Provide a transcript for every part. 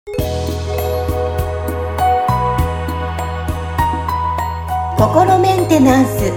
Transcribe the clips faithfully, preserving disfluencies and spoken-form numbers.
心メンテナンス。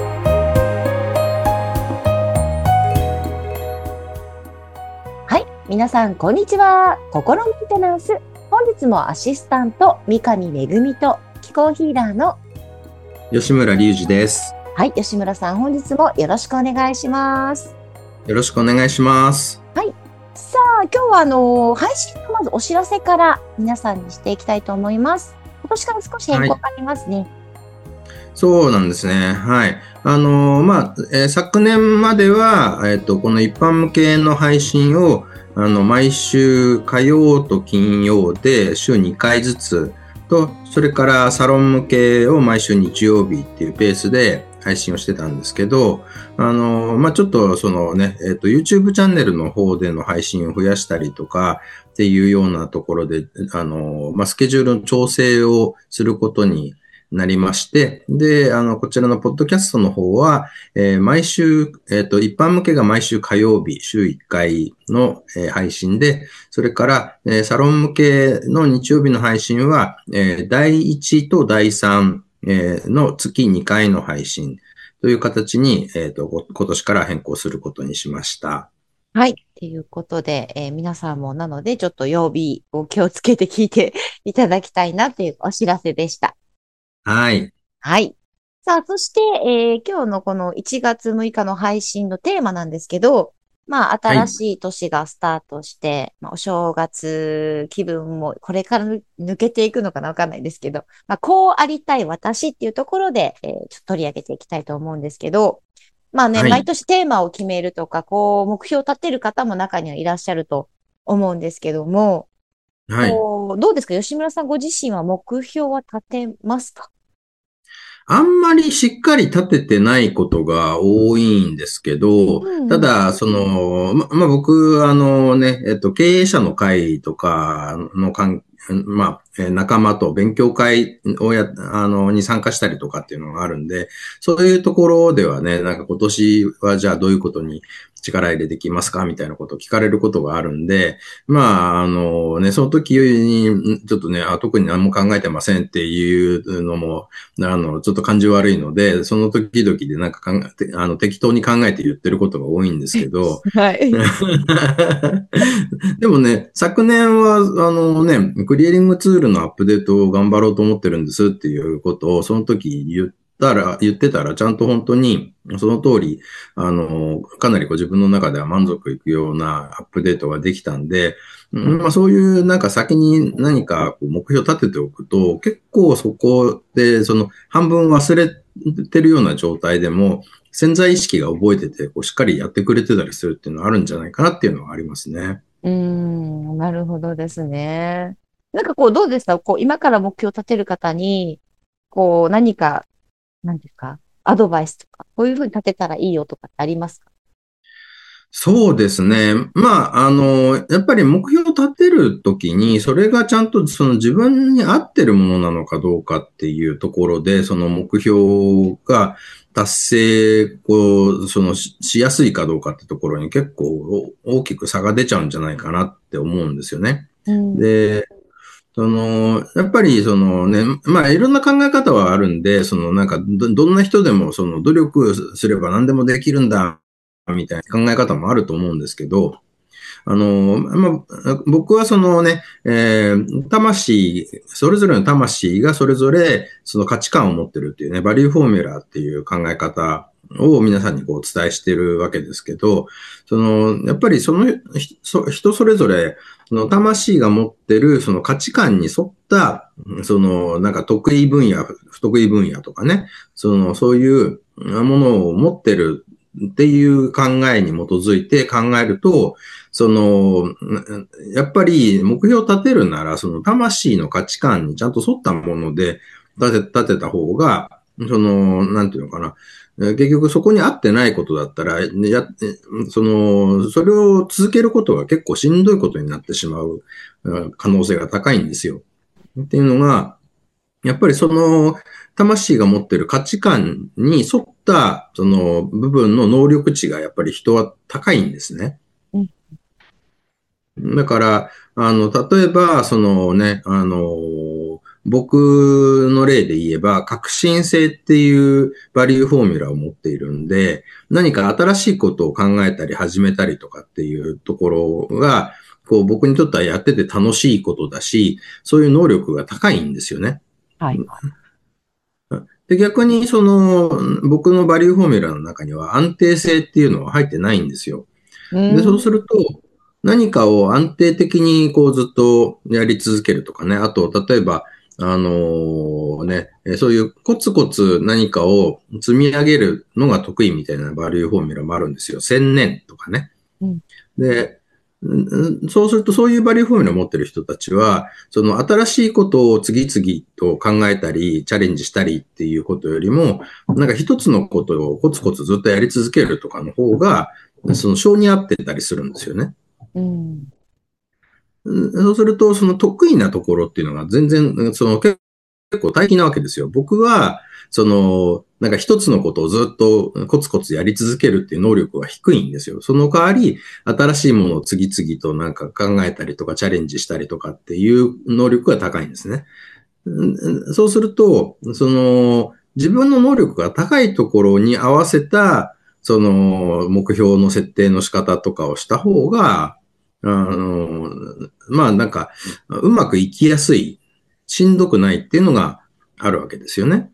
はい、皆さんこんにちは。心メンテナンス。本日もアシスタント三上恵と気候ヒーラーの吉村隆二です。 はい、吉村さん、本日もよろしくお願いします。 よろしくお願いします。 はい。さあ、今日はあの配信のまずお知らせから皆さんにしていきたいと思います。今年から少し変更がありますね。はい、 そうなんですね。はい。あのー、まあ、えー、昨年までは、えっと、この一般向けの配信を、あの、毎週火曜と金曜で週にかいずつと、それからサロン向けを毎週日曜日っていうペースで配信をしてたんですけど、あのー、まあ、ちょっとそのね、えっと、YouTube チャンネルの方での配信を増やしたりとかっていうようなところで、あのー、まあ、スケジュールの調整をすることになりまして、で、あの、こちらのポッドキャストの方は、えー、毎週、えっと、一般向けが毎週火曜日、週いっかいの、えー、配信で、それから、えー、サロン向けの日曜日の配信は、えー、だいいちとだいさん、えー、の月にかいの配信という形に、えっと、今年から変更することにしました。 はい。ということで、えー、皆さんもなので、ちょっと曜日を気をつけて聞いていただきたいなというお知らせでした。 はい。 はい。さあ、そして、えー、今日のこのいちがつむいかの配信のテーマなんですけど、まあ、新しい年がスタートして、まあ、お正月気分もこれから抜けていくのかなわかんないですけど、まあ、こうありたい私っていうところで、えー、ちょっと取り上げていきたいと思うんですけど、まあね、 はい、 毎年テーマを決めるとか、こう、目標を立てる方も中にはいらっしゃると思うんですけども、 はい。 こうどうですか、吉村さんご自身は目標は立てますか？ あんまりしっかり立ててないことが多いんですけど、 うんうん。 ただ、その、ま、まあ、僕、あのね、えっと、経営者の会とかの関まあ、仲間と勉強会をや、あの、に参加したりとかっていうのがあるんで、そういうところではね、なんか今年はじゃあどういうことに力入れてきますかみたいなことを聞かれることがあるんで、まあ、あのね、その時に、ちょっとね、あ、特に何も考えてませんっていうのも、あの、ちょっと感じ悪いので、その時々でなんか考えて、あの、適当に考えて言ってることが多いんですけど、 はい。 でもね、昨年は、あのね、クリエリングツールのアップデートを頑張ろうと思ってるんですっていうことを、その時言ったら、言ってたら、ちゃんと本当に、その通り、あの、かなりご自分の中では満足いくようなアップデートができたんで、まあそういうなんか先に何か目標を立てておくと、結構そこで、その半分忘れてるような状態でも、潜在意識が覚えてて、こうしっかりやってくれてたりするっていうのはあるんじゃないかなっていうのはありますね。 うーん、なるほどですね。なんかこう、どうですか、こう、今から目標を立てる方に、こう、何か、何ですか、アドバイスとか、こういうふうに立てたらいいよとかってありますか？ そうですね。まあ、あの、やっぱり目標を立てるときに、それがちゃんとその自分に合ってるものなのかどうかっていうところで、その目標が達成を、そのし、しやすいかどうかってところに結構大きく差が出ちゃうんじゃないかなって思うんですよね。 うん。 で、その、やっぱりそのね、まあいろんな考え方はあるんで、そのなんかど、どんな人でもその努力すれば何でもできるんだ、みたいな考え方もあると思うんですけど、あの、まあ、僕はそのね、えー、魂、それぞれの魂がそれぞれその価値観を持ってるっていうね、バリューフォーミュラーっていう考え方を皆さんにこうお伝えしてるわけですけど、その、やっぱりその人それぞれ、その魂が持ってるその価値観に沿った、そのなんか得意分野、不得意分野とかね、そのそういうものを持ってるっていう考えに基づいて考えると、その、やっぱり目標を立てるなら、その魂の価値観にちゃんと沿ったもので立て、立てた方が、その、なんていうのかな。結局そこに合ってないことだったら、や、その、それを続けることが結構しんどいことになってしまう可能性が高いんですよ。っていうのが、やっぱりその、魂が持っている価値観に沿った、その部分の能力値がやっぱり人は高いんですね。 うん。 だから、あの、例えば、そのね、あの、僕の例で言えば、革新性っていうバリューフォーミュラを持っているんで、何か新しいことを考えたり始めたりとかっていうところが、こう僕にとってはやってて楽しいことだし、そういう能力が高いんですよね。 はい。 で、逆にその、僕のバリューフォーミュラの中には安定性っていうのは入ってないんですよ。で、そううん。 すると、何かを安定的にこうずっとやり続けるとかね。あと、例えば、あのーね、そういうコツコツ何かを積み上げるのが得意みたいなバリューフォーミュラもあるんですよ。専念とかね。 うん。 で、そうするとそういうバリューフォーミュラを持ってる人たちは、その新しいことを次々と考えたり、チャレンジしたりっていうことよりも、なんか一つのことをコツコツずっとやり続けるとかの方が、その性に合ってたりするんですよね。 うん。 そうすると、その得意なところっていうのが全然、その結構大変なわけですよ。僕は、その、なんか一つのことをずっとコツコツやり続けるっていう能力は低いんですよ。その代わり、新しいものを次々となんか考えたりとかチャレンジしたりとかっていう能力が高いんですね。そうすると、その、自分の能力が高いところに合わせた、その、目標の設定の仕方とかをした方が、あの、まあなんか、うまくいきやすい、しんどくないっていうのがあるわけですよね。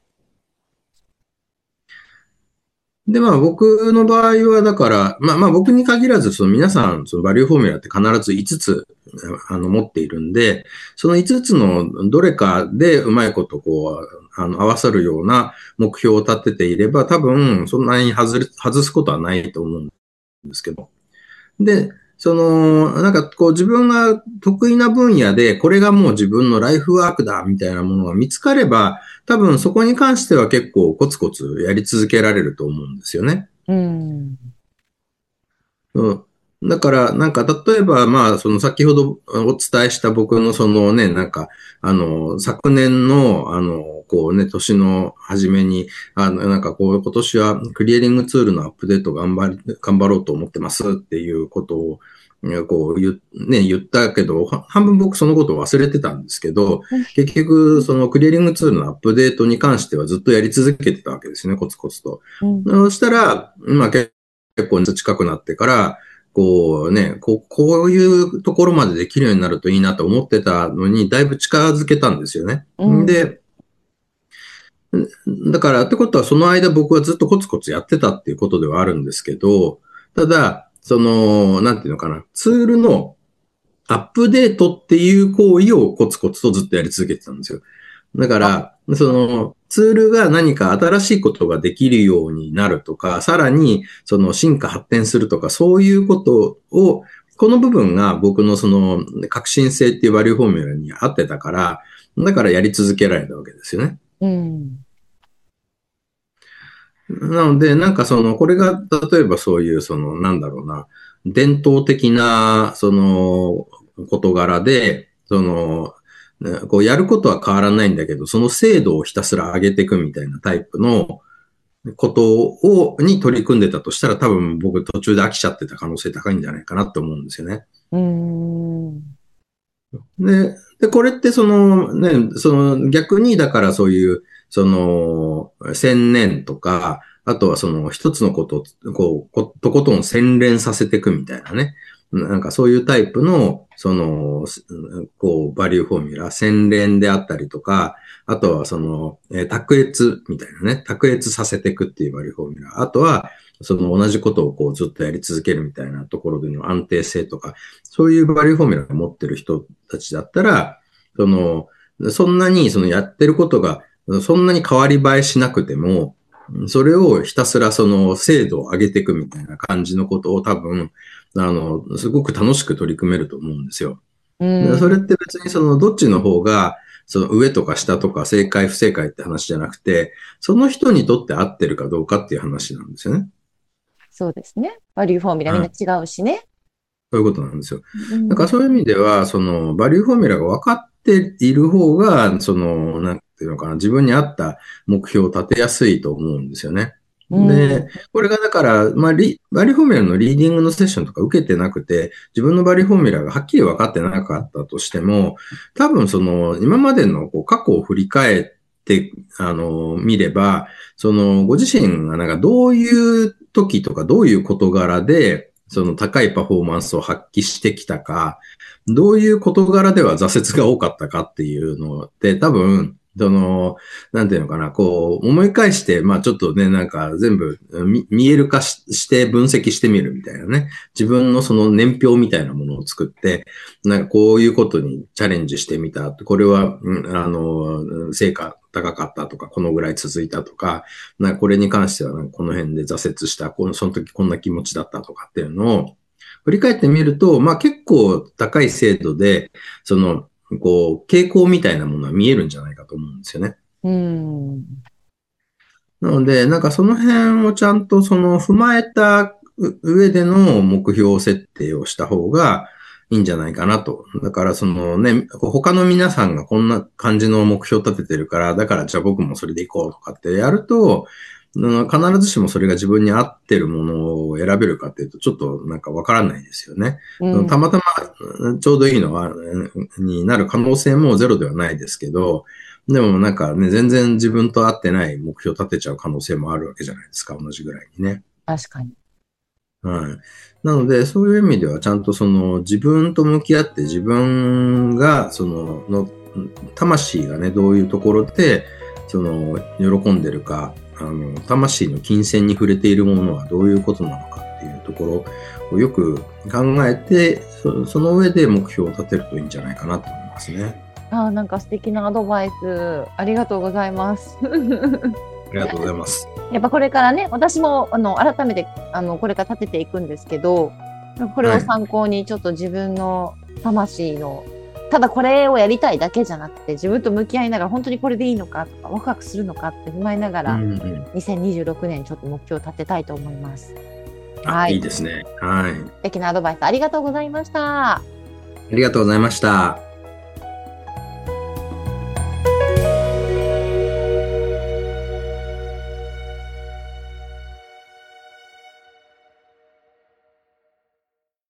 で、まあ僕の場合は、だから、まあまあ僕に限らず、その皆さん、そのバリューフォーミュラって必ずいつつ、あの、持っているんで、そのいつつのどれかでうまいことこう、あの、合わさるような目標を立てていれば、多分、そんなに外れ、外すことはないと思うんですけど。で、その、なんかこう自分が得意な分野で、これがもう自分のライフワークだ、みたいなものが見つかれば、多分そこに関しては結構コツコツやり続けられると思うんですよね。 うん。 うん。だから、なんか、例えば、まあ、その先ほどお伝えした僕のそのね、なんか、あの、昨年の、あの、こうね、年の初めに、あの、なんかこう、今年はクリエイリングツールのアップデート頑張り、頑張ろうと思ってますっていうことを、こう言う、ね、言ったけど、半分僕そのことを忘れてたんですけど、結局、そのクリエイリングツールのアップデートに関してはずっとやり続けてたわけですね、コツコツと。 うん。 そしたら、まあ結構近くなってから、こうね、こう、こういうところまでできるようになるといいなと思ってたのに、だいぶ近づけたんですよね。 うん。 で、だから、ってことはその間僕はずっとコツコツやってたっていうことではあるんですけど、ただ、その、なんていうのかな、ツールのアップデートっていう行為をコツコツとずっとやり続けてたんですよ。だかあ、 ら、そのツールが何か新しいことができるようになるとか、さらにその進化発展するとか、そういうことを、この部分が僕のその革新性っていうバリューフォーミュラに合ってたから、だからやり続けられたわけですよね。 うん。 なので、なんかその、これが、例えばそういう、その、なんだろうな、伝統的な、その、事柄で、その、ねこうやることは変わらないんだけど、その精度をひたすら上げていくみたいなタイプのことを、に取り組んでたとしたら、多分僕途中で飽きちゃってた可能性高いんじゃないかなって思うんですよね。 うん。 で、で、これってそのね、その逆にだからそういう、その、専念とか、あとはその一つのことを、こう、ことことん洗練させていくみたいなね。なんかそういうタイプの、その、こう、バリューフォーミュラ、洗練であったりとか、あとはその、えー卓越みたいなね、卓越させていくっていうバリューフォーミュラ。あとは、その同じことをこうずっとやり続けるみたいなところでの安定性とか、そういうバリューフォーミュラを持ってる人たちだったら、その、そんなにそのやってることが、そんなに変わり映えしなくても、それをひたすらその精度を上げていくみたいな感じのことを多分、あの、すごく楽しく取り組めると思うんですよ。 うでそれっん。 て別にそのどっちの方が、その上とか下とか正解不正解って話じゃなくて、その人にとって合ってるかどうかっていう話なんですよね。 そうですね。バリューフォーミュラみんなはい。 違うしね。 そういうことなんですよ。 うん。 だからそういう意味では、その、バリューフォーミュラが分かっている方が、その、なんていうのかな、自分に合った目標を立てやすいと思うんですよね。 で、これがだから、まあ、リバリフォーミュラのリーディングのセッションとか受けてなくて、自分のバリフォーミュラがはっきり分かってなかったとしても、多分その、今までのこう過去を振り返って、あの、見れば、その、ご自身がなんかどういう時とかどういう事柄で、その高いパフォーマンスを発揮してきたか、どういう事柄では挫折が多かったかっていうのって多分、その、なんていうのかな、こう、思い返して、まあちょっとね、なんか全部見見える化しして分析してみるみたいなね。自分のその年表みたいなものを作って、なんかこういうことにチャレンジしてみた。これは、うんあの、成果高かったとか、このぐらい続いたとか、なんかこれに関してはなんかこの辺で挫折した、この、その時こんな気持ちだったとかっていうのを、振り返ってみると、まあ結構高い精度で、その、こう、傾向みたいなものは見えるんじゃないかと思うんですよね。 うん。 なので、なんかその辺をちゃんとその踏まえた上での目標設定をした方がいいんじゃないかなと。だからそのね、他の皆さんがこんな感じの目標を立ててるから、だからじゃあ僕もそれで行こうとかってやると、必ずしもそれが自分に合ってるものを選べるかっていうと、ちょっとなんかわからないですよね。 うん、 たまたまちょうどいいのは、になる可能性もゼロではないですけど、でもなんかね、全然自分と合ってない目標を立てちゃう可能性もあるわけじゃないですか、同じぐらいにね。 確かに。 はい。なので、そういう意味ではちゃんとその自分と向き合って自分が、その、の、魂がね、どういうところで、その、喜んでるか、あの、魂の金銭に触れているものはどういうことなのかっていうところをよく考えて、そその上で目標を立てるといいんじゃないかなと思いますね。 あー、なんか素敵なアドバイス、ありがとうございます。 ありがとうございます。 やっぱこれからね、私もあの改めてあのこれから立てていくんですけど、これを参考にちょっと自分の魂の、ただこれをやりたいだけじゃなくて、自分と向き合いながら本当にこれでいいのかとか、ワクワクするのかって踏まえながら、 うんうん、 にせんにじゅうろくねんちょっと目標を立てたいと思います。 はい。いいですね。はい。 素敵なアドバイスありがとうございました。 ありがとうございました。